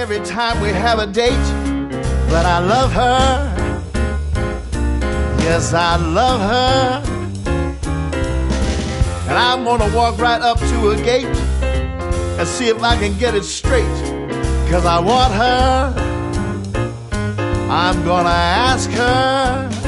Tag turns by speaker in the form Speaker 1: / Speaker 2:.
Speaker 1: every time we have a date, but I love her. Yes, I love her. And I'm gonna walk right up to a gate and see if I can get it straight, 'cause I want her. I'm gonna ask her